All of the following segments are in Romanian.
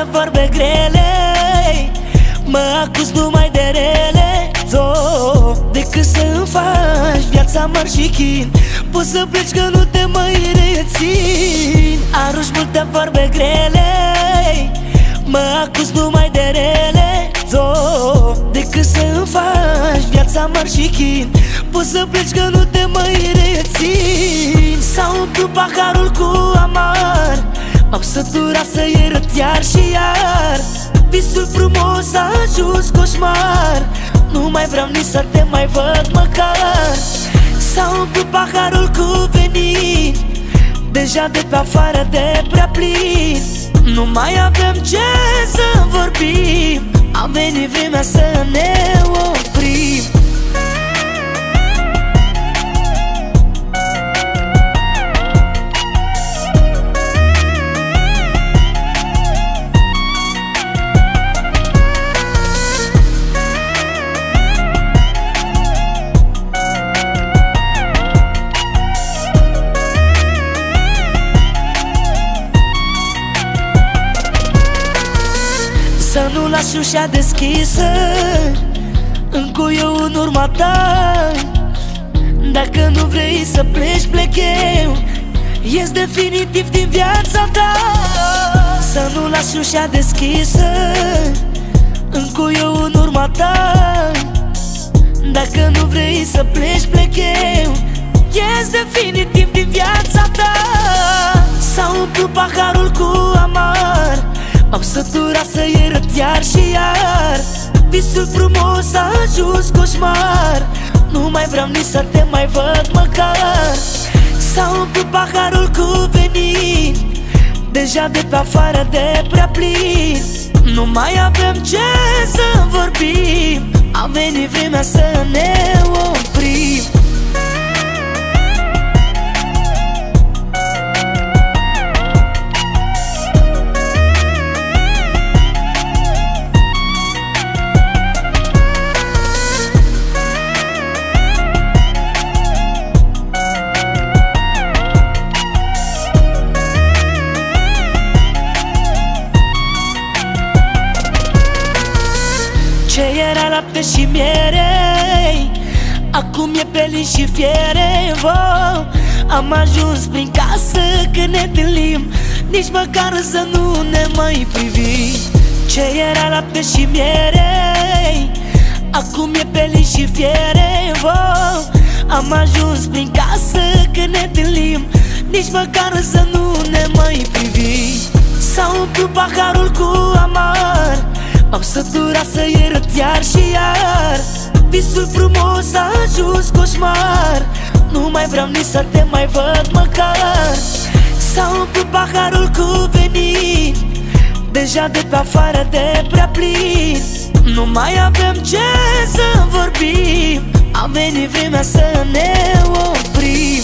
vorbe grele, mă acuz numai de rele, decât să-mi faci viața mari și chin. Poți să pleci că nu te mai rețin. Arunci multe vorbe grele, mă acuz numai de rele, decât să-mi faci viața mari și chin. Poți să pleci că nu te mai rețin. S-a umplut paharul cu amar, m-am săturat să iert iar și iar. Visul frumos a ajuns coșmar, nu mai vreau nici să te mai văd măcar. S-a umplut paharul cu venin, deja de pe afară de prea plin. Nu mai avem ce să vorbim, a venit vremea să ne oprim. Să nu lași ușa deschisă, încă eu în urma ta. Dacă nu vrei să pleci, plec eu, ies definitiv din viața ta. Să nu lași ușa deschisă, încă eu în urma ta. Dacă nu vrei să pleci, plec eu, ies definitiv din viața ta. S-a umplut paharul cu amar, m-am săturat să iert iar și iar. Visul frumos a ajuns coșmar, nu mai vreau nici să te mai văd măcar. S-a umplut paharul cu venin, deja de pe afară de prea plin. Nu mai avem ce să vorbim, a venit vremea să ne oprim. Ce era lapte și miere, acum e pelin și fiere. Am ajuns prin casă când ne întâlnim, nici măcar să nu ne mai privim. Ce era lapte și miere, acum e pelin și fiere. Am ajuns prin casă când ne întâlnim, nici măcar să nu ne mai privim. S-a umplut paharul cu amar, m-am săturat să iert iar și iar. Visul frumos a ajuns coșmar, nu mai vreau nici să te mai văd măcar. S-a umplut paharul cu venin, deja de pe afară de prea plin. Nu mai avem ce să vorbim, a venit vremea să ne oprim.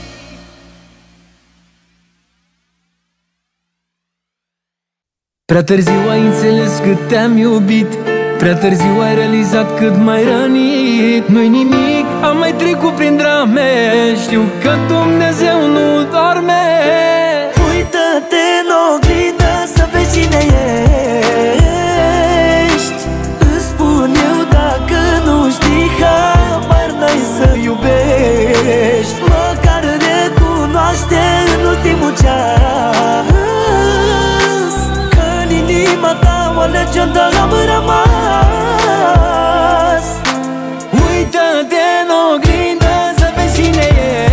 Prea târziu ai înțeles cât te-am iubit, prea târziu ai realizat cât m-ai rănit. Nu-i nimic, am mai trecut prin drame, știu că Dumnezeu nu doarme. Uită-te în oglindă să vezi cine ești. Îți spun eu dacă nu știi, habar n-ai să iubești. Măcar recunoaște în ultimul ceas că în inima ta o legendă am rămas. Uită-te în oglindă să vezi cine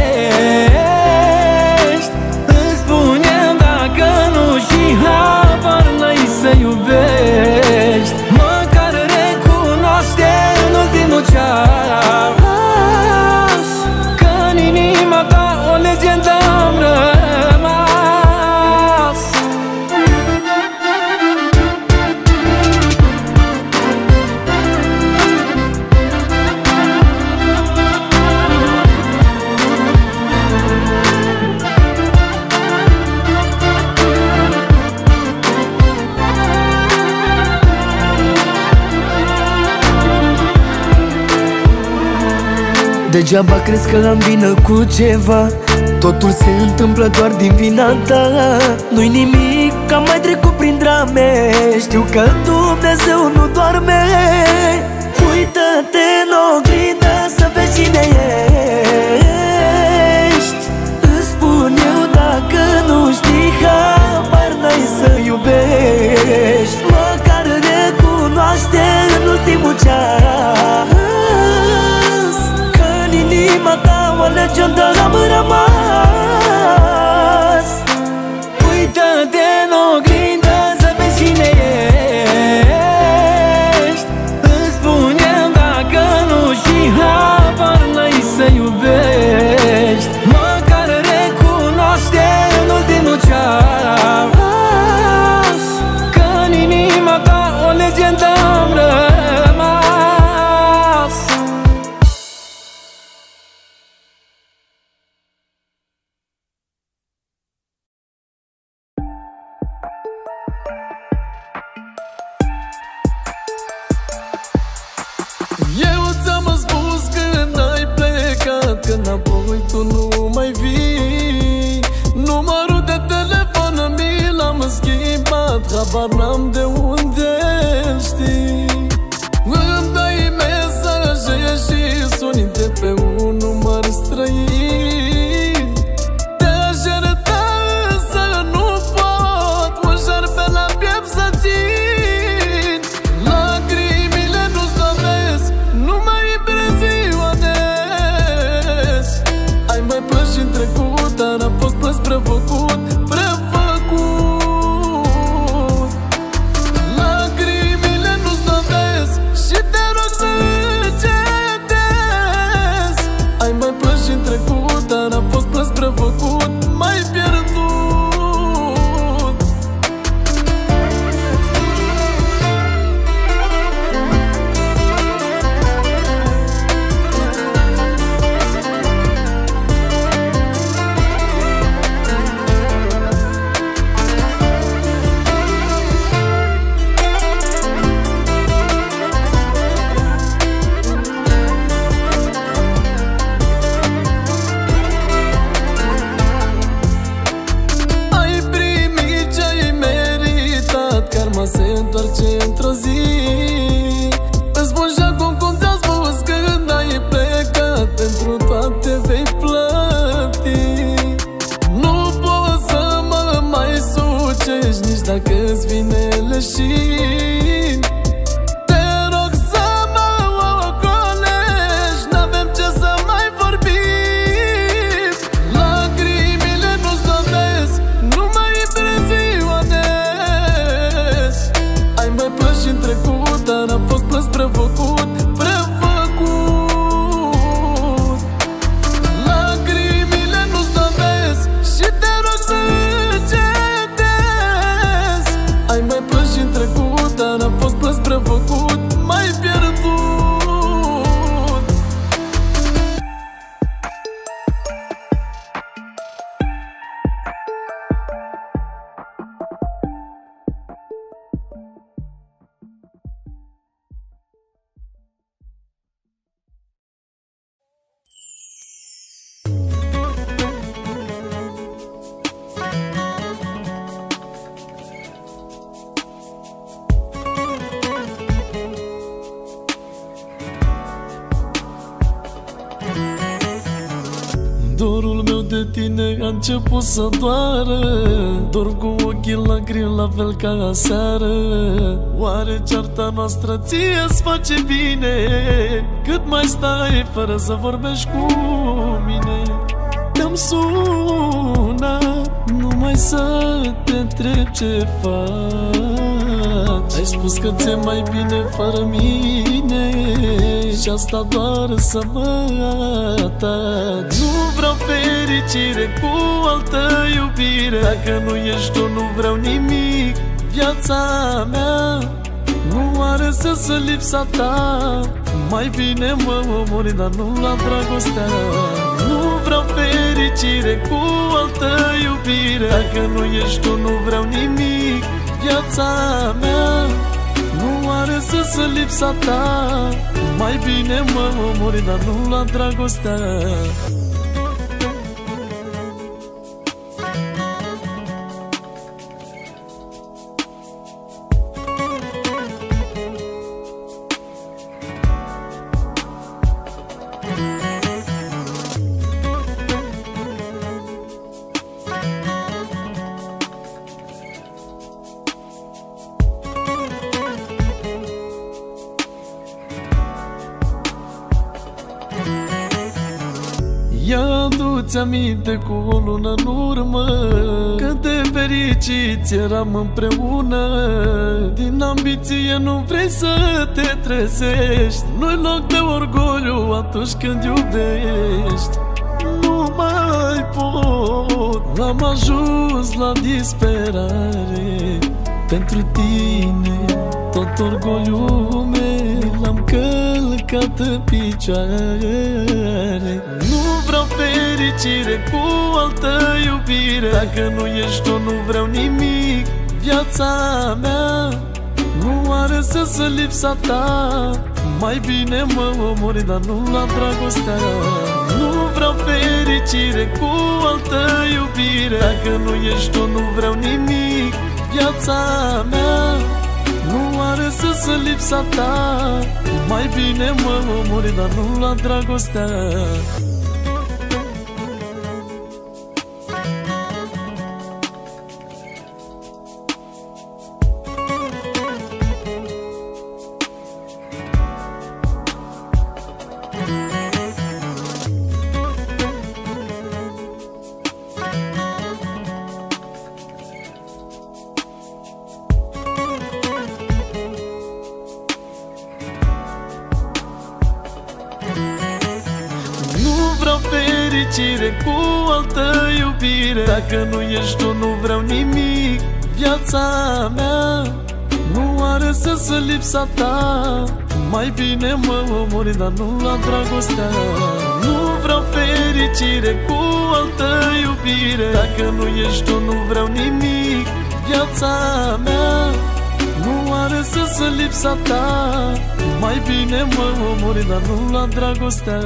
ești. Îți spun eu dacă nu știi, habar n-ai să iubești. Măcar recunoaște în ultimul ceas că în inima ta o legendă am rămas. Degeaba crezi că am vină cu ceva, Totul se întâmplă doar din vina ta. Nu-i nimic, că am mai trecut prin drame. Știu că Dumnezeu nu doarme. Uită-te în oglindă să vezi cine ești. Îți spun eu, dacă nu știi, habar n-ai să iubești. Măcar recunoaște în ultimul ceas că în inima ta o legendă am rămas. Uită-te în oglindă să vezi cine ești. Îți spun eu, dacă nu știi, habar n-ai să iubești. Măcar recunoaște în ultimul ceas că în inima ta o legendă am rămas. Eu ți-am spus când ai plecat că înapoi tu nu mai vii. Numărul de telefon mi l-am schimbat, habar n-am de unde-l știi. Îmi dai mesaje și suni de pe un număr străin. Te-aș ierta însă nu pot, un șarpe la piept să țin. Lacrimile nu-ți lovesc, nu mai iubire ziua des. Ai mai plâns și în trecut, dar am fost plâns prefăcut, prefăcut. Lacrimile nu-ți lovesc și te rog să încetezi. Ai mai plâns și în trecut, dar am fost plâns prefăcut, mai pierdut. Ai primit ce-ai meritat, karma se întoarce într-o zi. Îți spun și acum cum ți-am spus când ai plecat, pentru toate vei plăti. Nu poți să mă mai sucești nici dacă-ți vine leșin. Te rog să mă ocolești, n-avem ce să mai vorbim. Lacrimile nu-ți lovesc, nu mai iubire ziua des. Ai mai plâns și în trecut, dar am fost plâns prefăcut, prefăcut. Lacrimile nu-ți lovesc și te rog să încetezi. Ai mai plâns și în trecut, dar am fost plâns prefăcut, mai pierdut. Dorul meu de tine a început să doară, dorm cu ochii în lacrimi la fel ca aseară. Oare cearta noastră ție-ți face bine? Cât mai stai fără să vorbești cu mine? Te-am sunat numai să te întreb ce faci. Ai spus că ți-e mai bine fără mine și asta doar să mă ataci. Nu vreau fericire cu altă iubire, dacă nu ești tu nu vreau nimic. Viața mea nu are sens în lipsa ta. Mai bine mă omori, dar nu la dragostea. Nu vreau fericire cu altă iubire, dacă nu ești tu nu vreau nimic. Viața mea nu are sens în lipsa ta. Mai bine mă omori, dar nu la dragostea. Mi-aduți aminte cu o lună în urmă cât de fericiți eram împreună. Din ambiție nu vrei să te trezești, nu-i loc de orgoliu atunci când iubești. Nu mai pot, am ajuns la disperare. Pentru tine tot orgoliul meu l-am călcat în picioare. Nu vreau fericire cu altă iubire, dacă nu ești tu nu vreau nimic. Viața mea nu are să lipsa ta. Mai bine mă omori, dar nu la dragostea. Nu vreau fericire cu altă iubire, dacă nu ești tu nu vreau nimic. Viața mea nu are să lipsa ta. Mai bine mă omori, dar nu la dragostea. Fericire cu altă iubire, dacă nu ești tu nu vreau nimic. Viața mea nu are să lipsa ta. Mai bine mă omori, dar nu la dragostea. Nu vreau fericire cu altă iubire, dacă nu ești tu nu vreau nimic. Viața mea nu are să lipsa ta. Mai bine mă omori, dar nu la dragostea.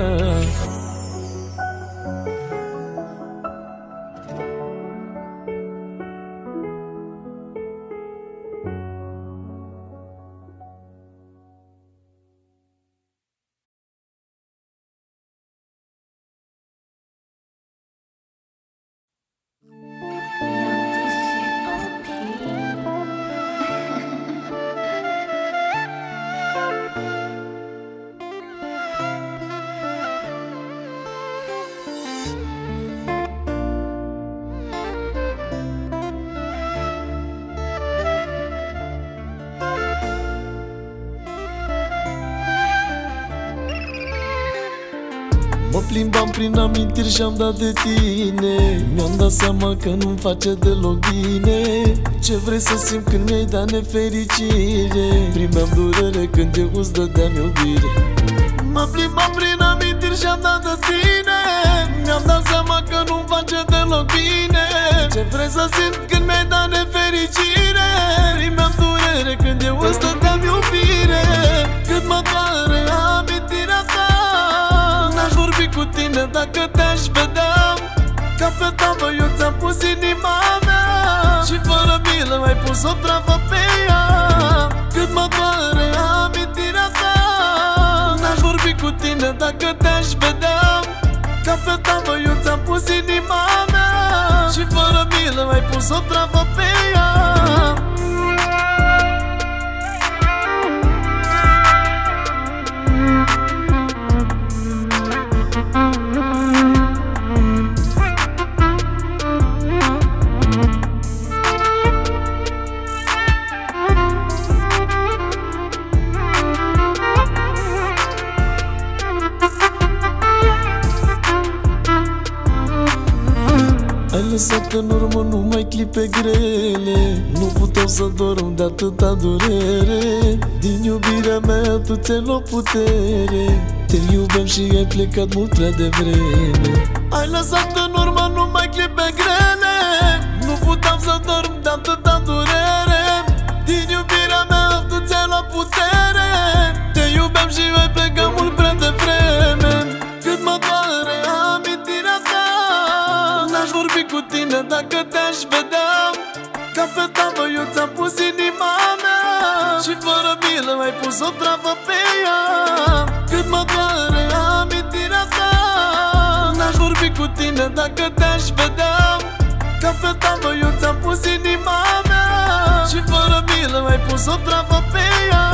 Mă plimbam prin amintiri și-am dat de tine. Mi-am dat seama că nu-mi face deloc bine. Ce vrei să simt când mi-ai dat nefericire? Primeam durere când eu îți dădeam iubire. Mă plimbam prin amintiri și-am dat de tine. Mi-am dat seama că nu-mi face deloc bine. Ce vrei să simt când mi-ai dat nefericire? Primeam durere când eu îți dădeam iubire. Cât mă doare amintirea ta, n-aș vorbi cu tine dacă te-aș vedea. Ca pe tavă eu ți-am pus inima mea și fără milă ai pus o travă pe ea. Cât mă doare amintirea ta, n-aș vorbi cu tine dacă te-aș vedea. Ca pe tavă eu ți-am pus inima mea și fără milă ai pus o travă pe ea. Ai lăsat în urmă numai clipe grele. Nu puteau să dorm de atâta durere. Din iubirea mea tu ți-ai luat putere. Te iubeam și ai plecat mult prea devreme. Ai lăsat în urmă numai clipe grele. Nu puteam să dorm de atâta durere. Din iubirea mea tu ți-ai luat putere. Te iubeam și ai plecat mult prea devreme. Cât mă doare amintirea ta, n-aș vorbi cu tine dacă te-aș vedea. Ca pe tavă eu ți-am pus inima mea și fără milă ai pus o travă pe ea. Cât mă doare amintirea ta, n-aș vorbi cu tine dacă te-aș vedea. Ca pe tavă eu ți-am pus inima mea și fără milă ai pus o travă pe ea.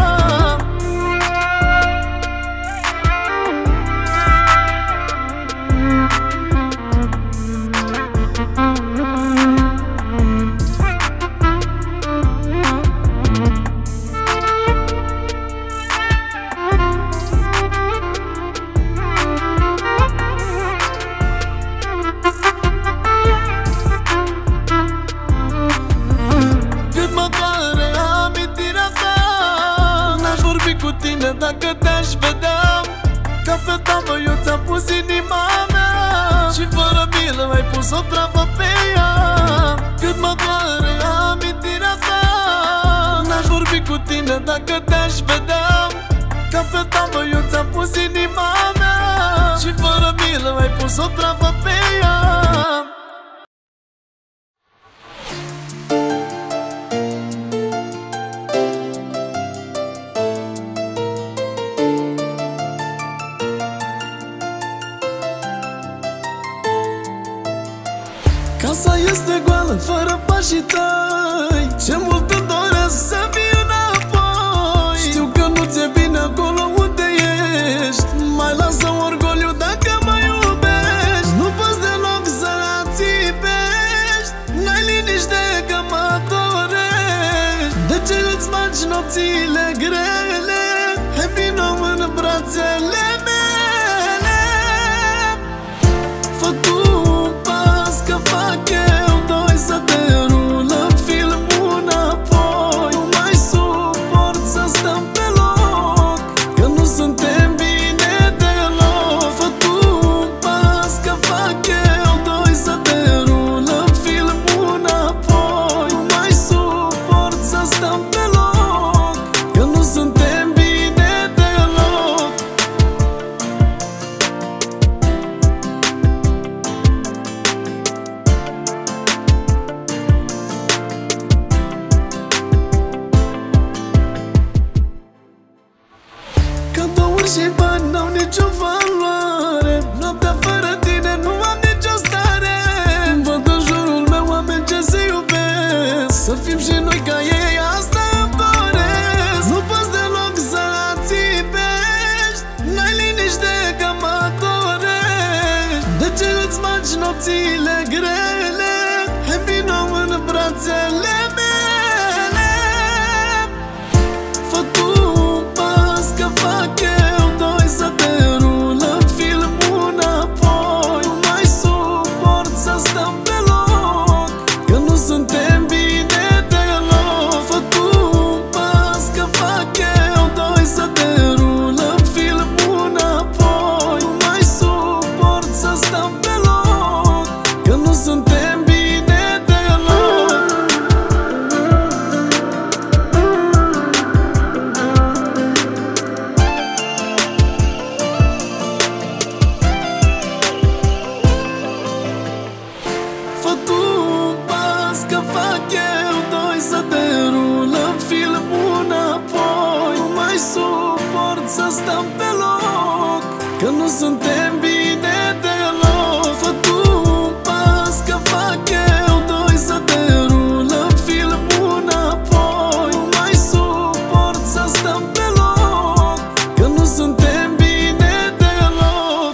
tine dacă te-aș vedea. Ca pe tavă eu ți-am pus inima mea și fără milă ai pus o travă pe ea. Cât mă doare amintirea ta, n-aș vorbi cu tine dacă te-aș vedea. Ca pe tavă eu ți-am pus inima mea și fără milă ai pus o travă pe ea. Casa este goală, fără pașii tăi. Ce mult îmi doresc să vii înapoi. Știu că nu ți-e bine acolo unde ești. Mai lasă orgoliu dacă mă iubești. Nu poți deloc să ațipești. N-ai liniște că mă dorești. De ce îți faci nopțile grele? Hai vino în brațele mele. Fă tu un pas că fac eu, doi să te rulăm filmul înapoi. Nu mai suport să stăm pe loc, că nu suntem bine deloc. Fă tu un pas că fac eu, doi să te rulăm filmul înapoi. Nu mai suport să stăm pe loc, că nu suntem bine deloc. Cadouri și bani n-au nicio valoare. Noaptea fără tine nu am nicio stare. Văd în jurul meu oameni ce se iubesc. Să fim și noi ca ei, asta îmi doresc. Nu poți deloc să ațipești. N-ai liniște că mă dorești. De ce îți faci nopțile grele? Hai vino în brațele mele. Fă tu un pas că fac eu, doi să te rulăm filmul înapoi. Nu mai suport să stăm pe loc, că nu suntem bine deloc. Fă tu un pas că fac eu, doi să te rulăm filmul înapoi. Nu mai suport să stăm pe loc, că nu suntem bine deloc. Fă tu un pas că fac eu, doi să te rulăm filmul înapoi. Nu mai suport să stăm pe loc, că nu suntem bine deloc. Fă tu un pas că fac eu, doi să te rulăm filmul înapoi. Nu mai suport să stăm pe loc, că nu suntem bine deloc.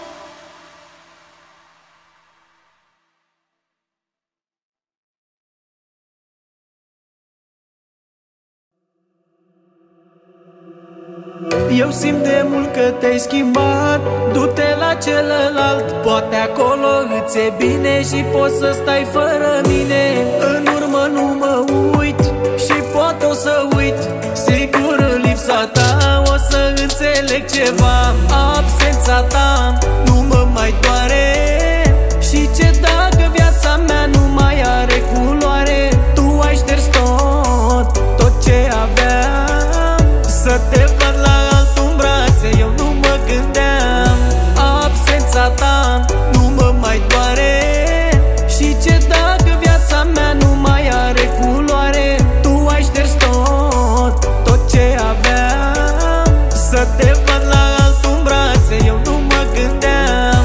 Eu simt de mult că te-ai schimbat. Du-te la celălalt, poate acolo îți e bine și poți să stai fără mine. În urmă nu mă uit și poate o să uit. Sigur în lipsa ta o să înțeleg ceva. Absența ta nu mă mai doare. Și ce dacă viața mea nu mai are culoare? Tu ai șters tot ce aveam. Să te văd la altul în brațe, eu nu mă gândeam. Absența ta nu mă mai doare. Și ce dacă viața mea nu mai are culoare? Tu ai șters tot ce aveam. Să te văd la altul în brațe, eu nu mă gândeam.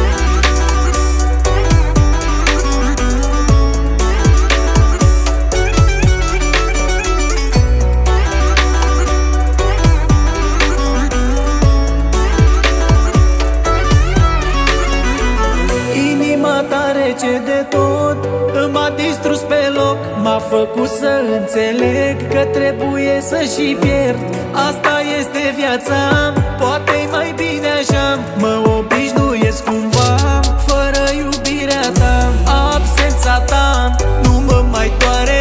Rece de tot m-a distrus pe loc. M-a făcut să înțeleg că trebuie să și pierd. Asta este viața, poate-i mai bine așa. Mă obișnuiesc cumva fără iubirea ta. Absența ta nu mă mai doare.